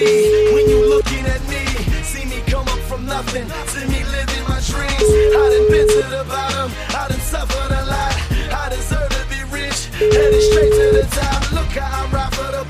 see when you looking at me. See me come up from nothing, see me living my dreams. I done been to the bottom, I done suffered a lot. I deserve to be rich, headed straight to the top. Look how I ride for the